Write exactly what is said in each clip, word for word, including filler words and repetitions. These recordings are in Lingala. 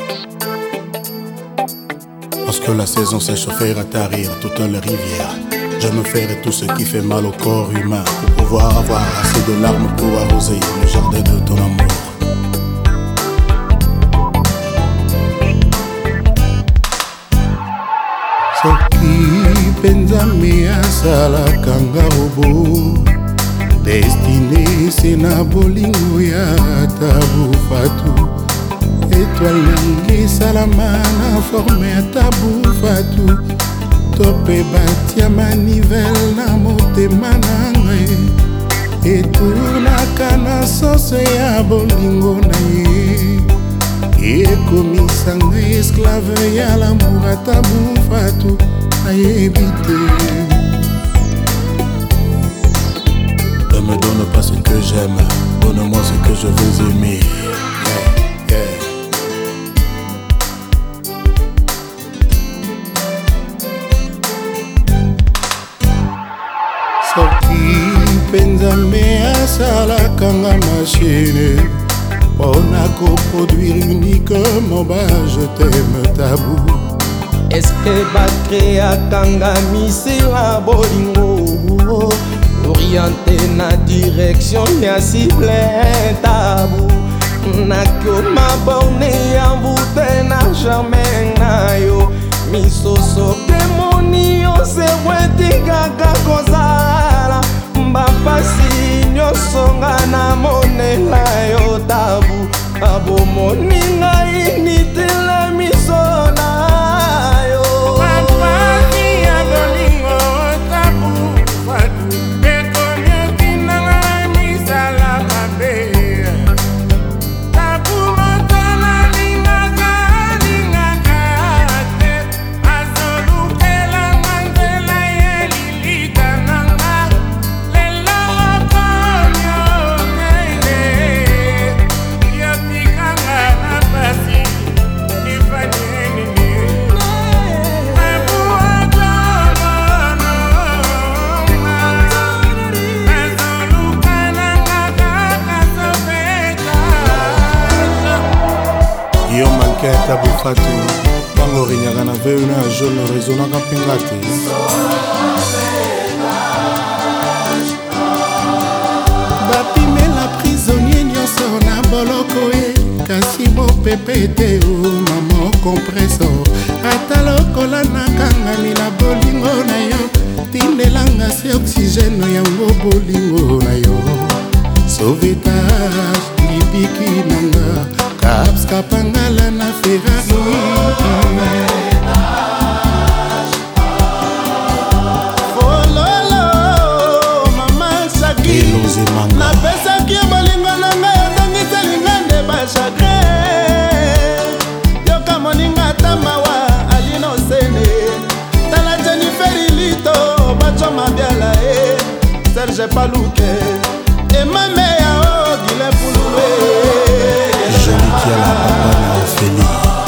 Lorsque la saison sèche fera tarir toutes les rivières, je me ferai tout ce qui fait mal au corps humain pour pouvoir avoir assez de larmes pour arroser le jardin de ton amour. Soki penzame asalaka nga robo, destiné c'est na bolingo ya Tabu Fatou. Étoile nangi salama na forme ya Tabu Fatou. Tope batia manivelle na motema nanga etunaka na sose ya bolingo na ye ekomisanga esclave ya l'amour ya Tabu Fatou nayebi te. Ne me donne pas ce que j'aime, donne-moi ce que je veux aimer. Yeah, yeah. Soki penzame asalaka nga machine pona koproduire uniquement ba je t'aime Tabou. Est-ce que bakreaka nga mise ya bolingo orienté na direction ya cible Tabou? Nakoma borne ya mbute na jamais na yo misoso demoni yo sewetikaka kozala mbapasi nyonso nga na monela yo Tabu. Abomoni ngai nitela miso na yo mapasi ya bolingo Tabu Fatou ekomi nanga misala mabe. Tabu motala lingaka lingaka te azolukela manzela ye lilita nanga lelo okonyo ngene yotikanga na pasi nifanyenini. Tabu otomono azolukananga kaka sofeta. Yo manke ya Tabu Fatou bango rinyaka na veu na jaune rezonaka mpenga te. Bapimela prisonnier nyonso na boloko ye kasi mopepe te o mamo compreso ata lokola nakangami na bolingo na yo tindelanga se oxygène yango bolingo na yo sauvetage libiki nanga caps kapangala na Ferrari. Fololo mama Saki napesaki bolingo nanga yotongiselinga nde bachagrin yoka moninga ata mawa alino sene tala Jennifer Lito bacho mabiala e Serge Paluke emame yao gile pulue Jolikia la papa na Ophélie.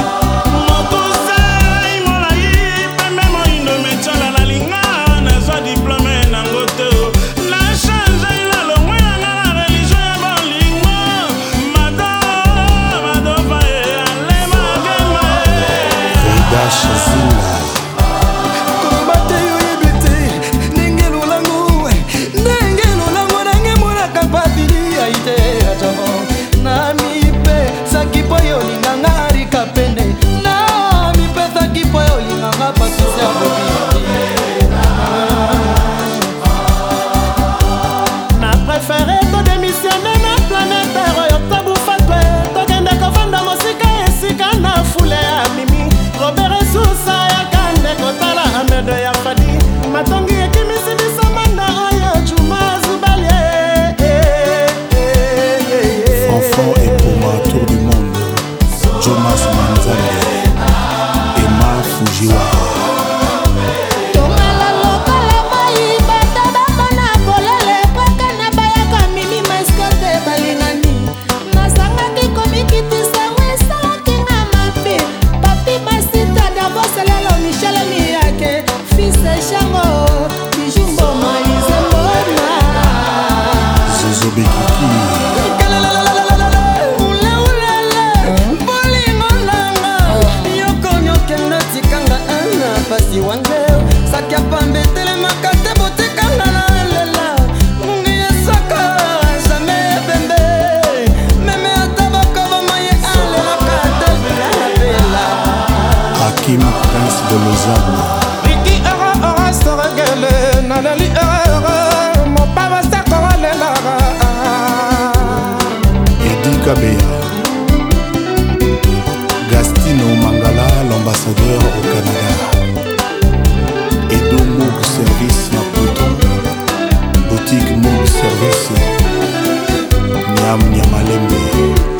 Na préféré to démissionner na planète yo Tabu Fatou tokende kovanda mosika esika na fule ya mimi Robert Sousa ya Kabeya, Gastino Mangala, l'ambassadeur au Canada, Edo Moog Service Maputo, boutique Moog Service, Niam Niamalembe.